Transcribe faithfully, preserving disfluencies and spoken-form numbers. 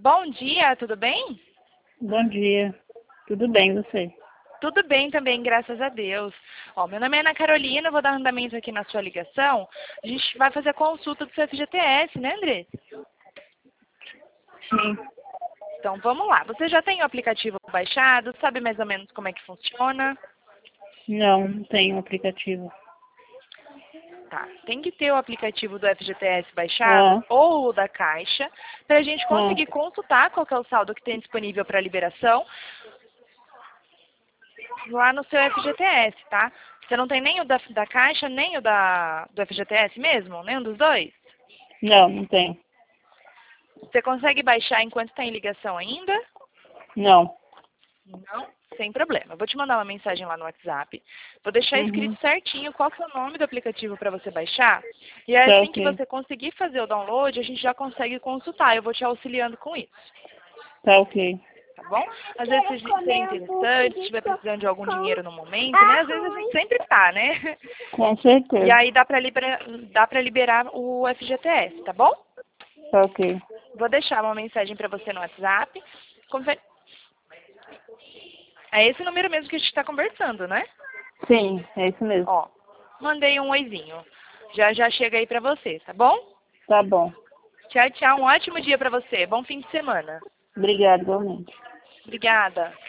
Bom dia, tudo bem? Bom dia. Tudo bem, você? Tudo bem também, graças a Deus. Ó, meu nome é Ana Carolina, eu vou dar andamento aqui na sua ligação. A gente vai fazer a consulta do seu F G T S, né, André? Sim. Então, vamos lá. Você já tem o aplicativo baixado? Sabe mais ou menos como é que funciona? Não, não tenho aplicativo. Tá, tem que ter o aplicativo do F G T S baixado Ah, ou o da Caixa para a gente ah, conseguir consultar qual que é o saldo que tem disponível para liberação lá no seu F G T S, tá? Você não tem nem o da, da Caixa, nem o da, do F G T S mesmo? Nenhum dos dois? não, não tenho. Você consegue baixar enquanto está em ligação ainda? Não. Não? Sem problema. Eu vou te mandar uma mensagem lá no WhatsApp. Vou deixar Uhum. escrito certinho qual que é o nome do aplicativo para você baixar. E Tá assim que ok. você conseguir fazer o download, a gente já consegue consultar. Eu vou te auxiliando com isso. Tá ok. Tá bom? Às vezes se seria interessante, se estiver precisando de algum dinheiro no momento, né? Às vezes a gente sempre tá, né? Com E certeza. aí dá pra liberar, dá pra liberar o F G T S, tá bom? Tá ok. Vou deixar uma mensagem pra você no WhatsApp. Conver- É esse número mesmo que a gente tá conversando, né? Sim, é isso mesmo. Ó, mandei um oizinho. Já já chega aí pra você, tá bom? Tá bom. Tchau, tchau. Um ótimo dia pra você. Bom fim de semana. Obrigada, igualmente. Obrigada.